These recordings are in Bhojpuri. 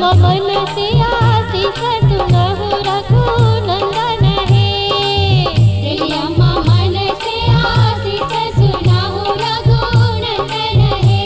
मन से आशीष सुनहु रघुनंदन है। तेरी अम्मा मन से आशीष सुनहु रघुनंदन है।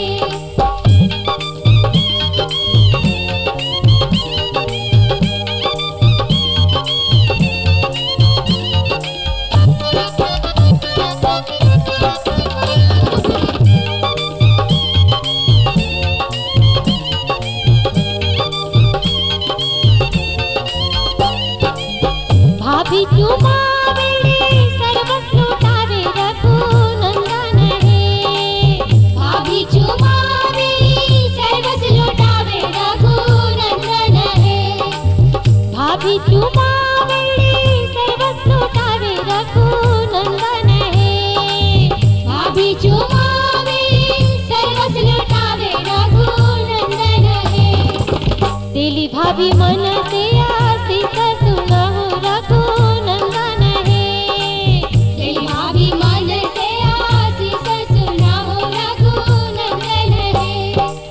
भाभी चुमावेले सर्वस लुटावे रघुनंदन है। भाभी चुमावेले सर्वस लुटावे रघुनंदन है। भाभी चुमावेले सर्वस लुटावे रघुनंदन है। भाभी चुमावेले सर्वस लुटावे रघुनंदन है। दिली भाभी मन से आशीष सुनहु रघुनंदन है। तेरी भाभी मन से आशीष सुनहु रघुनंदन है।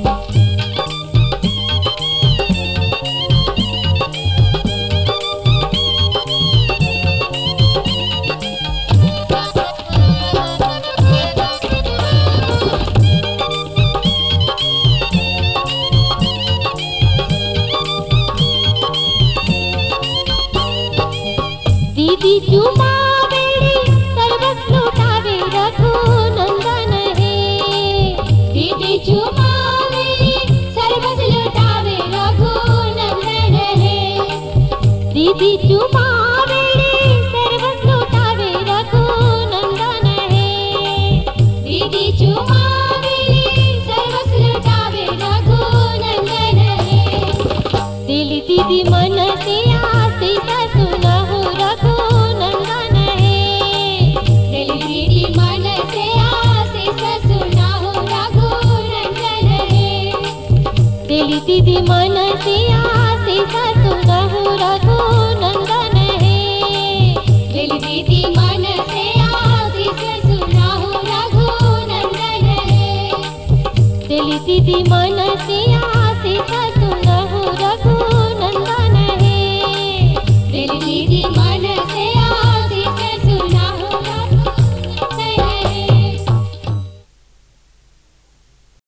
दीदी चुमावेले सर्वस लुटावे रघुनंदन है। दीदी चुमावेले सर्वस लुटावे रघुनंदन है। दीदी चुमावेले सर्वस लुटावे रघुनंदन है। दीदी चुमावेले सर्वस लुटावे रघुनंदन है। दिली दीदी मन से आशीष सुनहु रघुनंदन है। दिली दीदी मन से आशीष सुनहु रघुनंदन है। दिली दीदी मन से आशीष सुनहु रघुनंदन है। दिली दीदी मन से आशीष सुनहु रघुनंदन है। दिली दीदी मन से